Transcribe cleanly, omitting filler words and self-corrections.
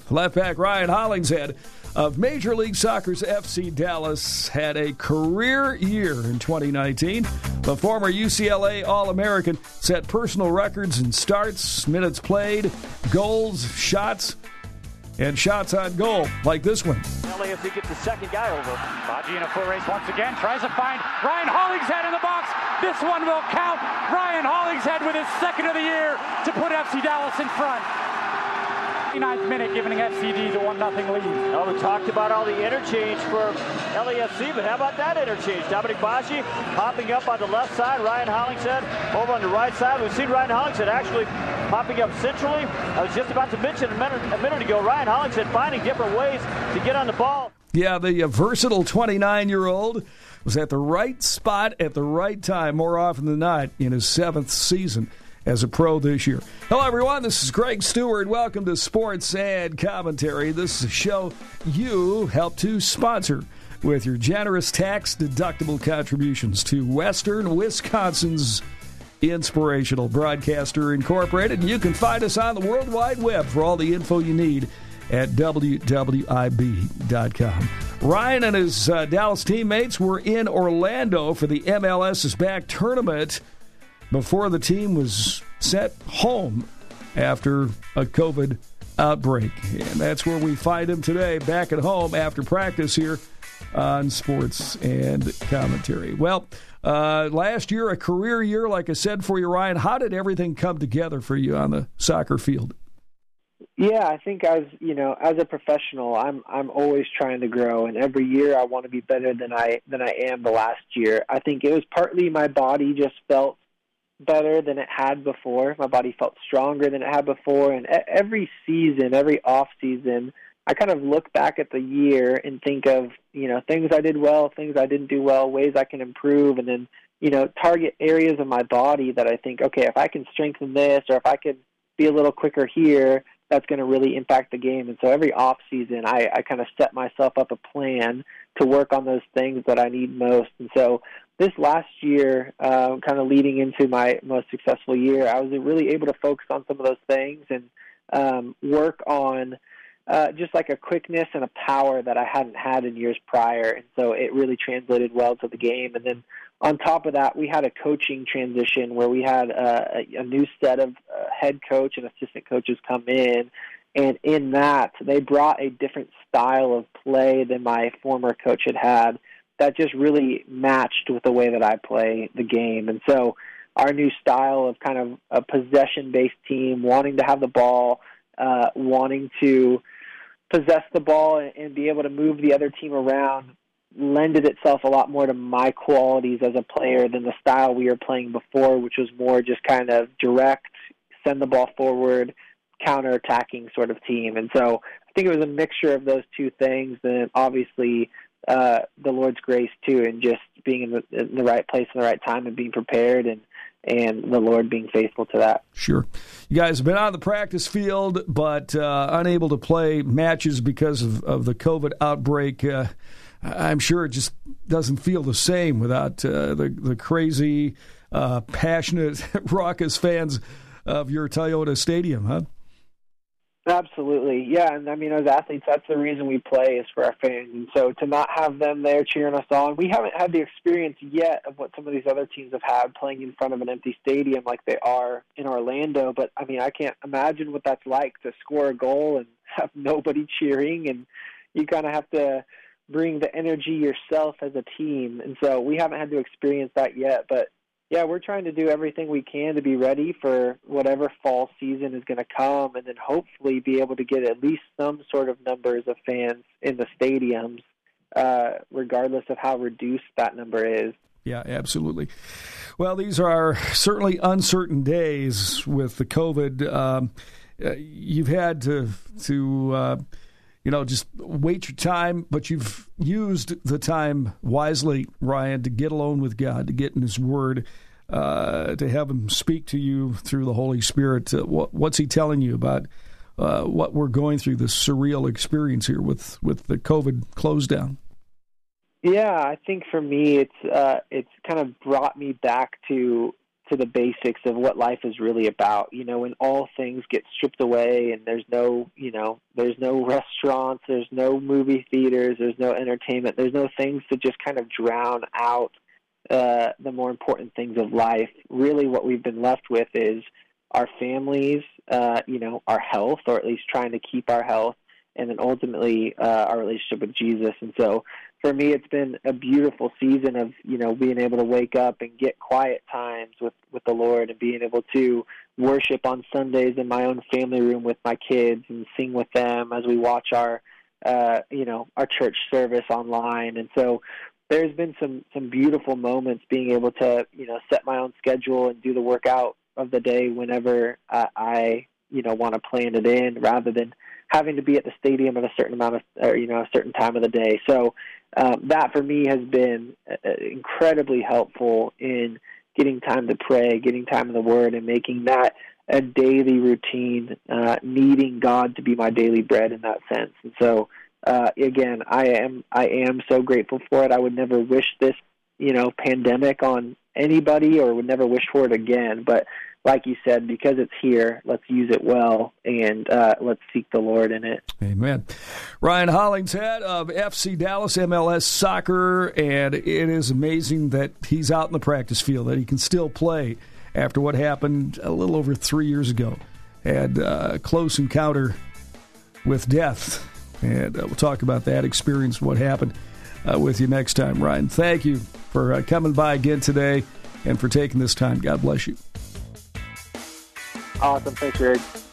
Left back Ryan Hollingshead of Major League Soccer's FC Dallas had a career year in 2019. The former UCLA All-American set personal records in starts, minutes played, goals, shots, and shots on goal, like this one. Elliott gets the second guy over. Baji in a foot race once again, tries to find Ryan Hollingshead in the box. This one will count. Ryan Hollingshead with his second of the year to put FC Dallas in front. 29th minute, giving FCD the 1-0 lead. Well, we talked about all the interchange for LAFC, but how about that interchange? Dominic Baji popping up on the left side, Ryan Hollingshead over on the right side. We've seen Ryan Hollingshead actually popping up centrally. I was just about to mention a minute ago, Ryan Hollingshead finding different ways to get on the ball. Yeah, the versatile 29-year-old was at the right spot at the right time more often than not in his 7th season as a pro this year. Hello, everyone. This is Greg Stewart. Welcome to Sports and Commentary. This is a show you help to sponsor with your generous tax-deductible contributions to Western Wisconsin's Inspirational Broadcaster Incorporated. You can find us on the World Wide Web for all the info you need at WWIB.com. Ryan and his Dallas teammates were in Orlando for the MLS's Back tournament before the team was sent home after a COVID outbreak. And that's where we find him today, back at home after practice here on Sports and Commentary. Well, last year, a career year, like I said, for you, Ryan. How did everything come together for you on the soccer field? Yeah, I think as a professional, I'm always trying to grow, and every year I want to be better than I am the last year. I think it was partly my body just felt better than it had before. My body felt stronger than it had before, and every season, every off season, I kind of look back at the year and think of, things I did well, things I didn't do well, ways I can improve, and then, target areas of my body that I think, okay, if I can strengthen this, or if I could be a little quicker here, that's going to really impact the game. And so every off season, I kind of set myself up a plan to work on those things that I need most. And so this last year, kind of leading into my most successful year, I was really able to focus on some of those things and work on just like a quickness and a power that I hadn't had in years prior. And so it really translated well to the game. And then on top of that, we had a coaching transition where we had a new set of head coach and assistant coaches come in. And in that, they brought a different style of play than my former coach had that just really matched with the way that I play the game. And so our new style of kind of a possession-based team, wanting to have the ball, wanting to possess the ball and be able to move the other team around, lended itself a lot more to my qualities as a player than the style we were playing before, which was more just kind of direct, send the ball forward, counter-attacking sort of team. And so I think it was a mixture of those two things, and obviously the Lord's grace too, and just being in the right place in the right time and being prepared, and the Lord being faithful to that. Sure. You guys have been on the practice field, but unable to play matches because of the COVID outbreak. I'm sure it just doesn't feel the same without the crazy, passionate, raucous fans of your Toyota Stadium, huh? Absolutely, yeah. And I mean, as athletes, that's the reason we play, is for our fans. And so to not have them there cheering us on, we haven't had the experience yet of what some of these other teams have had playing in front of an empty stadium like they are in Orlando. But I mean, I can't imagine what that's like to score a goal and have nobody cheering, and you kind of have to bring the energy yourself as a team. And so we haven't had to experience that yet, but yeah, we're trying to do everything we can to be ready for whatever fall season is going to come, and then hopefully be able to get at least some sort of numbers of fans in the stadiums, regardless of how reduced that number is. Yeah, absolutely. Well, these are certainly uncertain days with the COVID. You've had to just wait your time, but you've used the time wisely, Ryan, to get alone with God, to get in His Word, to have Him speak to you through the Holy Spirit. What's He telling you about what we're going through, this surreal experience here with the COVID close down? Yeah, I think for me, it's kind of brought me back to to the basics of what life is really about. You know, when all things get stripped away and there's no restaurants, there's no movie theaters, there's no entertainment, there's no things to just kind of drown out the more important things of life. Really what we've been left with is our families, our health, or at least trying to keep our health, and then ultimately our relationship with Jesus. And so for me, it's been a beautiful season of, being able to wake up and get quiet times with the Lord, and being able to worship on Sundays in my own family room with my kids and sing with them as we watch our church service online. And so there's been some beautiful moments being able to, set my own schedule and do the workout of the day whenever I want to plan it in, rather than having to be at the stadium at a certain a certain time of the day. So that for me has been incredibly helpful in getting time to pray, getting time in the Word, and making that a daily routine, needing God to be my daily bread in that sense. And so again, I am so grateful for it. I would never wish this, pandemic on anybody, or would never wish for it again. But like you said, because it's here, let's use it well, and let's seek the Lord in it. Amen. Ryan Hollingshead of FC Dallas MLS Soccer, and it is amazing that he's out in the practice field, that he can still play after what happened a little over 3 years ago. Had a close encounter with death, and we'll talk about that experience, what happened with you next time. Ryan, thank you for coming by again today and for taking this time. God bless you. Awesome. Thanks, Greg.